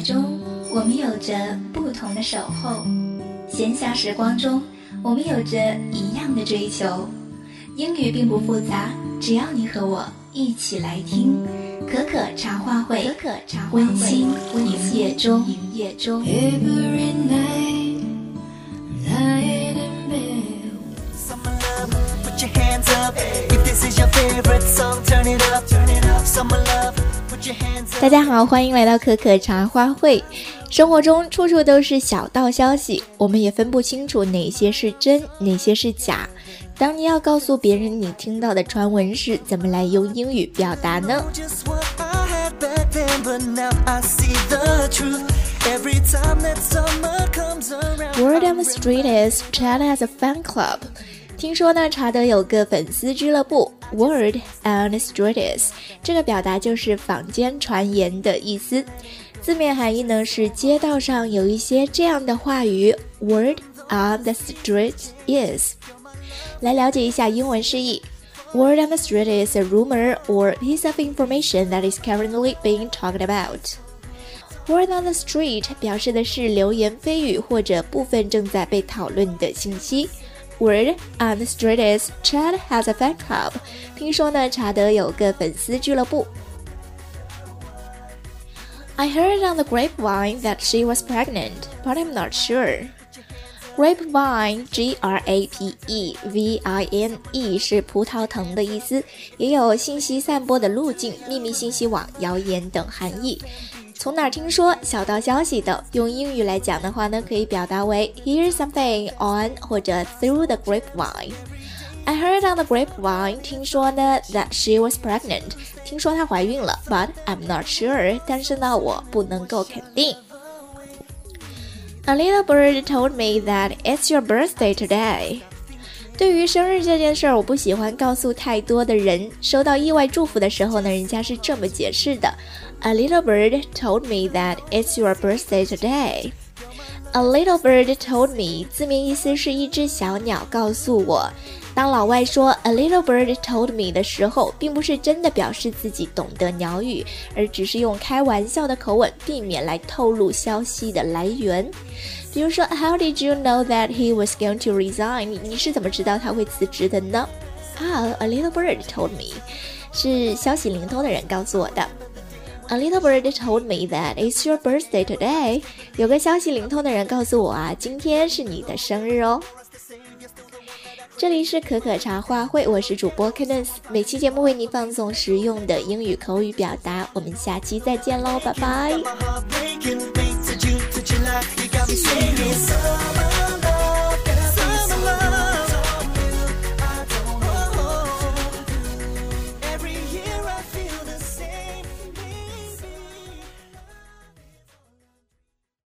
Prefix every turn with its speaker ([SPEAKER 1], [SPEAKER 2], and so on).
[SPEAKER 1] 中，我们有着不同的守候；闲暇时光中，我们有着一样的追求。英语并不复杂，只要你和我一起来听。可可茶话会，温馨营业中。Every night, lying in bed. Summer love, put your hands up. If this is your favorite song, turn it up. Summer love, put your hands up. 大家好，欢迎来到可可茶话会。生活中处处都是小道消息，我们也分不清楚哪些是真，哪些是假。当你要告诉别人你听到的传闻时，怎么来用英语表达呢？ Word on the street is Chad has a fan club. 听说呢，查德有个粉丝俱乐部。 Word on the street is 这个表达就是坊间传言的意思，字面含义呢是街道上有一些这样的话语。 Word on the street is 来了解一下英文释义。 Word on the street is a rumor or piece of information that is currently being talked about. Word on the street 表示的是流言蜚语或者部分正在被讨论的信息。 Word on the street is Chad has a fan club. 听说呢，查德有个粉丝俱乐部。 I heard on the grapevine that she was pregnant, but I'm not sure.Grapevine, G-R-A-P-E-V-I-N-E 是葡萄藤的意思，也有信息散播的路径、秘密信息网、谣言等含义。从哪儿听说、小道消息等，用英语来讲的话呢，可以表达为 hear something on 或者 through the grapevine。 I heard on the grapevine 听说呢 that she was pregnant 听说她怀孕了 but I'm not sure 但是呢我不能够肯定。A little bird told me that it's your birthday today. 对于生日这件事儿，我不喜欢告诉太多的人。收到意外祝福的时候呢，人家是这么解释的 ：A little bird told me that it's your birthday today. A little bird told me 字面意思是一只小鸟告诉我。当老外说 A little bird told me 的时候，并不是真的表示自己懂得鸟语，而只是用开玩笑的口吻，避免来透露消息的来源。比如说 How did you know that he was going to resign? 你是怎么知道他会辞职的呢？ A little bird told me 是消息灵通的人告诉我的。A little bird told me that it's your birthday today. 有个消息灵通的人告诉我啊，今天是你的生日哦。这里是可可茶话会，我是主播 Candice， 每期节目为你放送实用的英语口语表达，我们下期再见喽，拜拜。